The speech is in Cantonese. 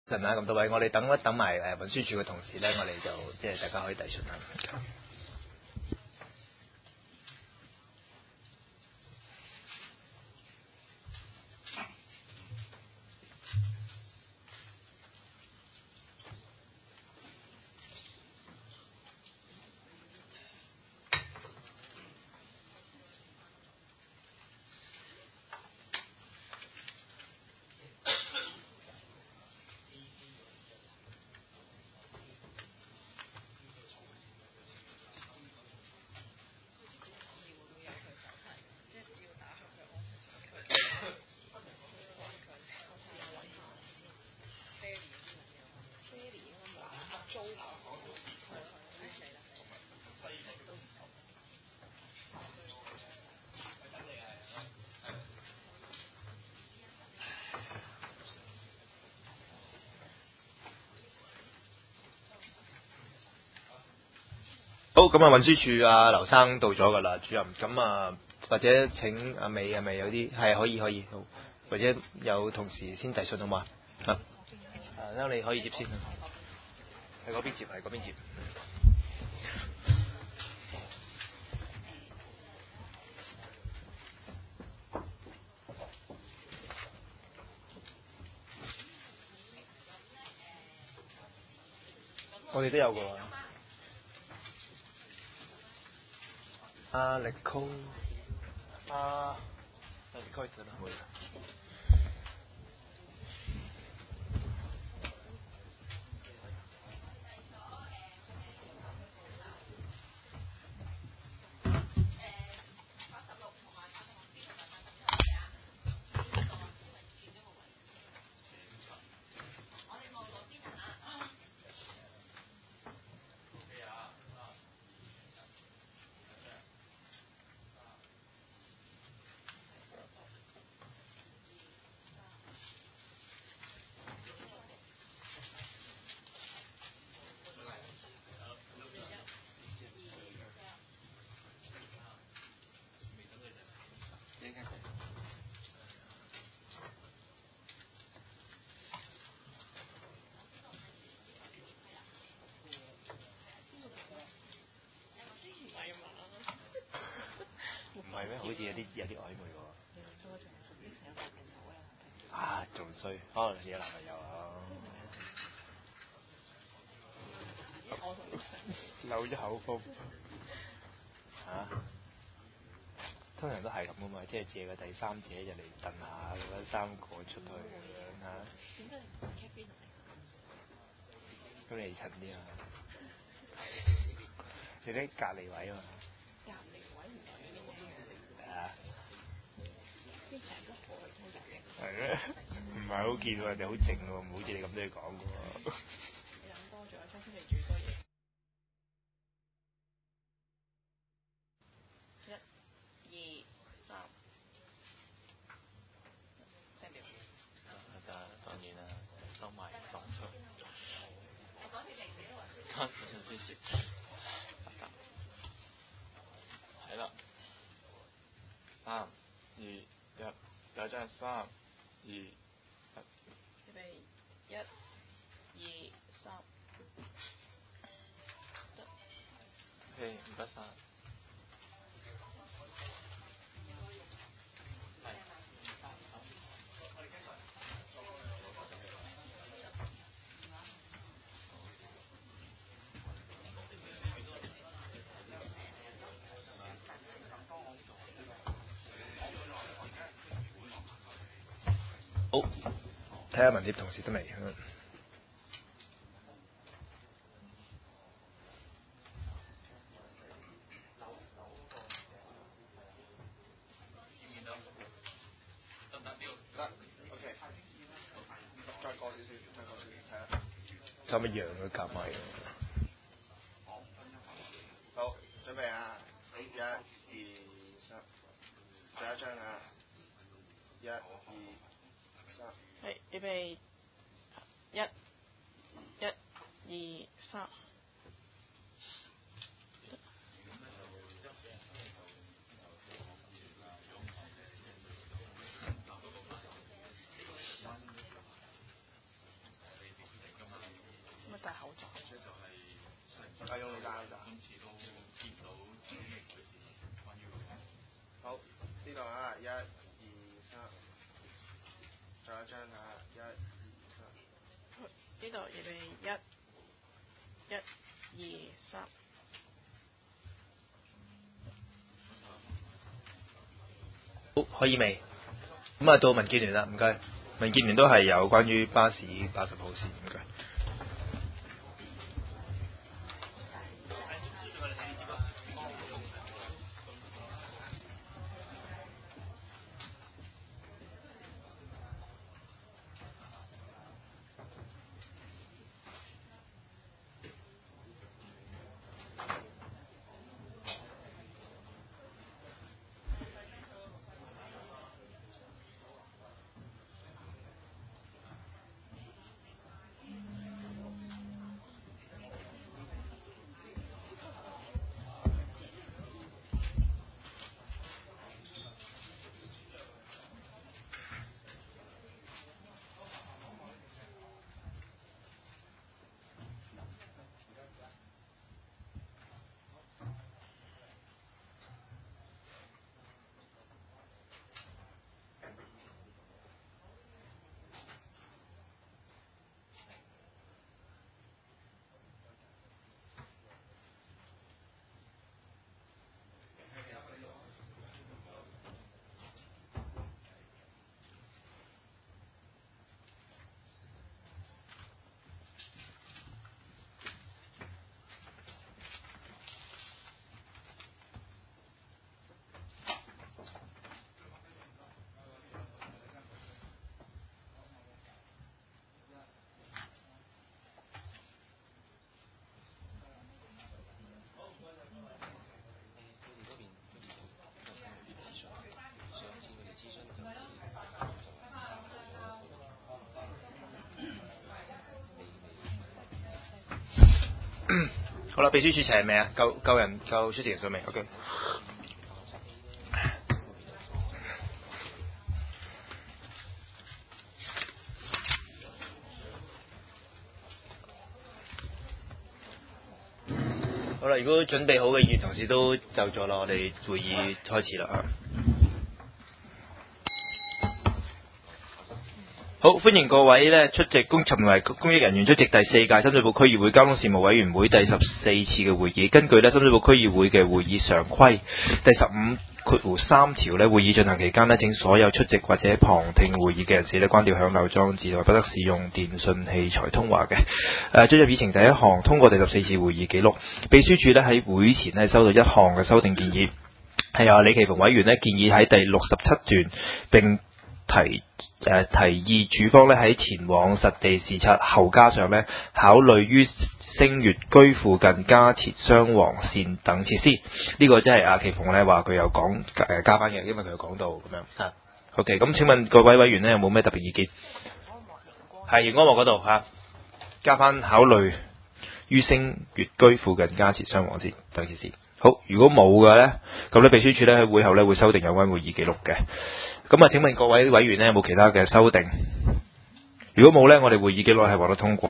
陣啦，咁多位，我哋等一等埋運輸署嘅同事咧，我哋就即係大家可以遞信啦。好，咁啊，運輸署阿劉生到咗㗎啦，主任。咁啊，或者請阿美係咪有啲係可以好，或者有同事先遞信好嘛？啊，你可以接先，喺嗰邊接，係嗰邊接。我哋都有㗎喎。力高，力高得啦，會。唔係咩？好似有啲曖昧喎。仲衰，可能有男朋友啊。漏咗口風。通常都係咁噶嘛，即係借個第三者就嚟燉下，嗰三個出去咁樣嚇。點解你唔 cap 邊度？咁你襯啲啊？你啲隔離位啊嘛。隔離位唔係啲咩嘅？啲成個台都入嘅。係咩？唔係好見喎，人哋好靜喎，唔好似你咁多嘢講嘅喎。你諗多咗，周星馳煮多嘢。1、2、3。聲調。當然啦，收埋放出。我講啲零幾喎。當然先説。係啦。3、2、1，有張係3、2、1。預備1、2、3。得。OK，唔該晒。好，睇下文協同事得未？差唔多樣嘅夾埋。好，準備啊！1、2、3，最後一張啊！1、2、3。係，預備1、2、3。 好，呢度啊，1、2、3，再一張啊，1、2、3。 呢度預備1、2、3。 好，可以未？咁啊，到民建聯啦，唔該。民建聯都係有關於巴士80號線，唔該。好啦，秘書處齊未啊？夠人夠出席人數未 ？OK。好啦，如果準備好嘅議員同事都就咗啦，我哋會議開始啦。好，歡迎各位咧出席尋為公益人員出席第4屆深水埗區議會交通事務委員會第14次嘅會議。根據咧深水埗區議會嘅會議常規第15括弧3條咧，會議進行期間咧，請所有出席或者旁聽會議嘅人士咧關掉響鬧裝置，同埋不得使用電訊器材通話嘅。進入議程第一項，通過第14次會議記錄。秘書處咧喺會前咧收到一項嘅修訂建議，係由李奇逢委員咧建議喺第67段並提議署方咧喺前往實地視察後加上咧考慮於星月居附近加設雙黃線等設施。呢個即係阿奇逢咧話佢有講加翻嘅，因為佢有講到咁樣。OK， 咁請問各位委員咧有冇咩特別意見？係熒光幕嗰度加翻考慮於星月居附近加設雙黃線等設施。好，如果冇嘅咧，咁咧秘書處咧喺會後咧會修訂有關會議記錄嘅。咁請問各位委員咧有冇其他嘅修訂？如果冇咧，我哋會議記錄係獲得通過。